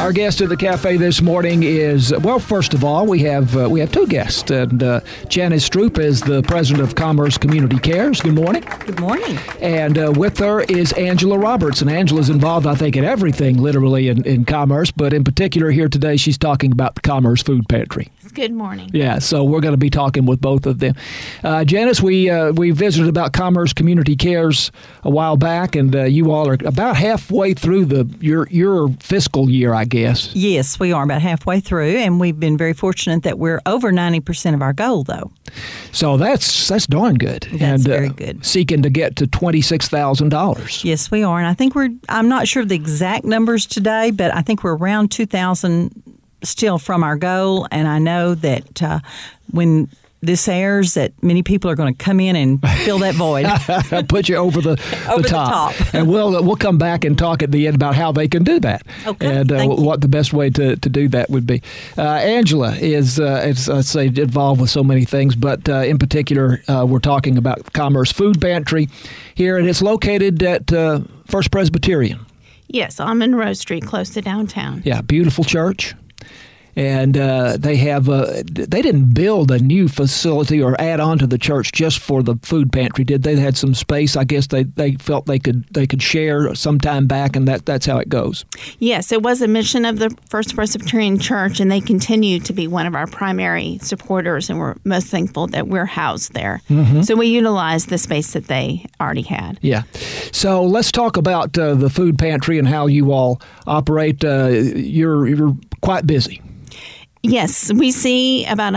Our guest at the cafe this morning is, well, first of all, we have two guests. And Janice Stroop is the president of Commerce Community Cares. Good morning. Good morning. And with her is Angela Roberts. And Angela's involved, I think, in everything, literally, in commerce. But in particular, here today, she's talking about the Commerce Food Pantry. Good morning. Yeah, so we're going to be talking with both of them. Janice, we visited about Commerce Community Cares a while back, and you all are about halfway through your fiscal year, I guess. Yes, we are about halfway through, and we've been very fortunate that we're over 90% of our goal, though. So that's darn good. That's very good. Seeking to get to $26,000. Yes, we are, and I think I'm not sure of the exact numbers today, but I think we're around 2,000 still from our goal, and I know that when this airs, that many people are going to come in and fill that void. Put you over the top. And we'll come back and talk at the end about how they can do that. Okay. And what the best way to do that would be. Angela is, as I say, involved with so many things, but in particular, we're talking about Commerce Food Pantry here, and it's located at First Presbyterian. Yes, on Monroe Street, close to downtown. Yeah, beautiful church. And they didn't build a new facility or add on to the church just for the food pantry, did they? They had some space. I guess they felt they could share some time back, and that's how it goes. Yes, it was a mission of the First Presbyterian Church, and they continue to be one of our primary supporters, and we're most thankful that we're housed there. Mm-hmm. So we utilized the space that they already had. Yeah. So let's talk about the food pantry and how you all operate. You're quite busy. Yes, we see about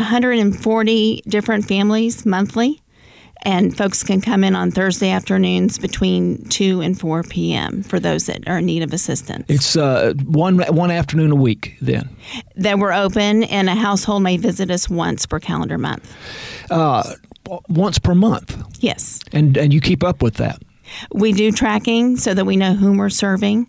140 different families monthly, and folks can come in on Thursday afternoons between 2 and 4 p.m. for those that are in need of assistance. It's one afternoon a week then? That we're open, and a household may visit us once per calendar month. Once per month? Yes. And you keep up with that? We do tracking so that we know whom we're serving.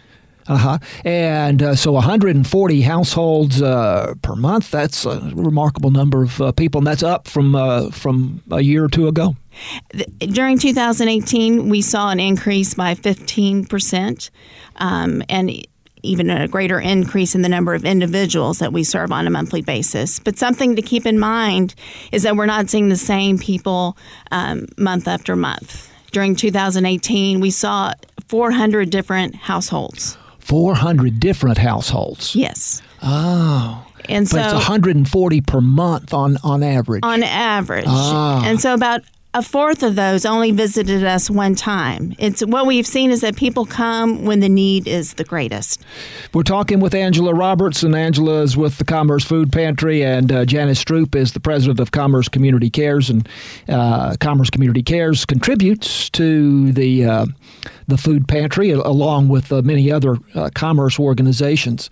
And so 140 households per month, that's a remarkable number of people, and that's up from a year or two ago. During 2018, we saw an increase by 15%, and even a greater increase in the number of individuals that we serve on a monthly basis. But something to keep in mind is that we're not seeing the same people month after month. During 2018, we saw 400 different households. 400 different households? Yes. Oh. And so, but it's 140 per month on average. On average. And so about a fourth of those only visited us one time. It's what we've seen is that people come when the need is the greatest. We're talking with Angela Roberts, and Angela is with the Commerce Food Pantry, and Janice Stroop is the president of Commerce Community Cares, and Commerce Community Cares contributes to the food pantry along with many other commerce organizations.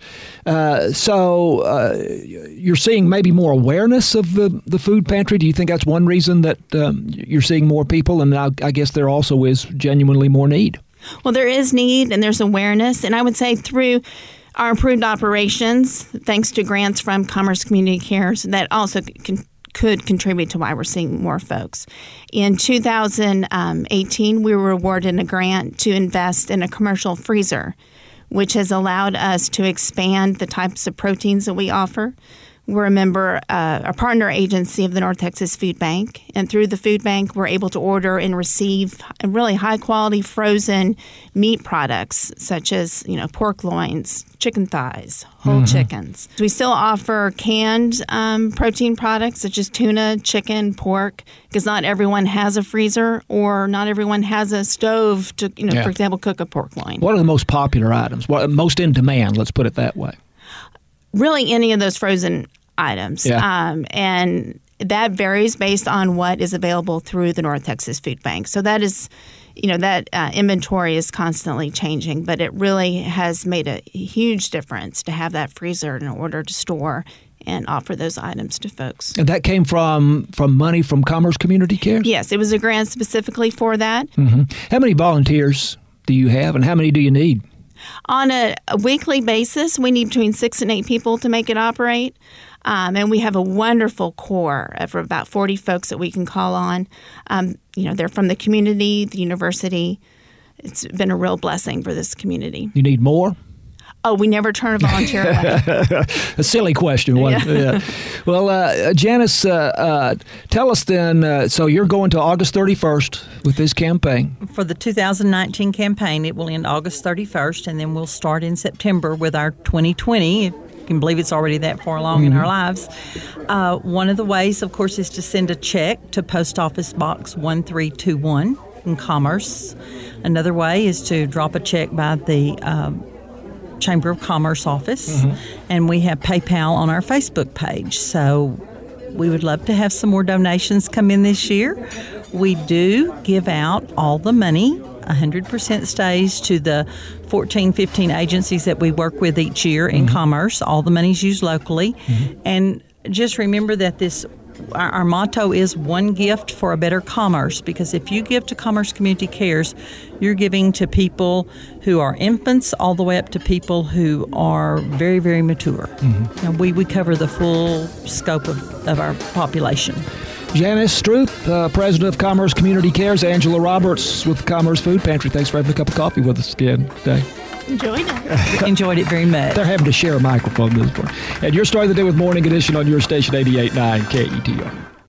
So you're seeing maybe more awareness of the food pantry. Do you think that's one reason that you're seeing more people? And I guess there also is genuinely more need. Well, there is need and there's awareness. And I would say through our improved operations, thanks to grants from Commerce Community Cares, that also could contribute to why we're seeing more folks. In 2018, we were awarded a grant to invest in a commercial freezer, which has allowed us to expand the types of proteins that we offer. We're a partner agency of the North Texas Food Bank, and through the food bank, we're able to order and receive really high-quality frozen meat products, such as pork loins, chicken thighs, whole chickens. We still offer canned protein products, such as tuna, chicken, pork, because not everyone has a freezer or not everyone has a stove to, for example, cook a pork loin. What are the most popular items? What most in demand? Let's put it that way. Really, any of those frozen items. And that varies based on what is available through the North Texas Food Bank. So that is, that inventory is constantly changing, but it really has made a huge difference to have that freezer in order to store and offer those items to folks. And that came from money from Commerce Community Care? Yes, it was a grant specifically for that. Mm-hmm. How many volunteers do you have, and how many do you need? On a weekly basis, we need between 6 and 8 people to make it operate. And we have a wonderful core of about 40 folks that we can call on. They're from the community, the university. It's been a real blessing for this community. You need more? Oh, we never turn a volunteer away. A silly question. Yeah. Well, Janice, tell us then, so you're going to August 31st with this campaign. For the 2019 campaign, it will end August 31st, and then we'll start in September with our 2020. You can believe it's already that far along in our lives. One of the ways, of course, is to send a check to Post Office Box 1321 in Commerce. Another way is to drop a check by the Chamber of Commerce office, and we have PayPal on our Facebook page. So we would love to have some more donations come in this year. We do give out all the money. 100% stays to the 14, 15 agencies that we work with each year in Commerce. All the money's used locally. And just remember that our motto is one gift for a better commerce, because if you give to Commerce Community Cares, you're giving to people who are infants all the way up to people who are very, very mature. And we cover the full scope of our population. Janice Stroop, President of Commerce Community Cares, Angela Roberts with the Commerce Food Pantry. Thanks for having a cup of coffee with us again today. Enjoyed it. Enjoyed it very much. They're having to share a microphone this morning. And your story of the day with Morning Edition on your station 88.9 KETR.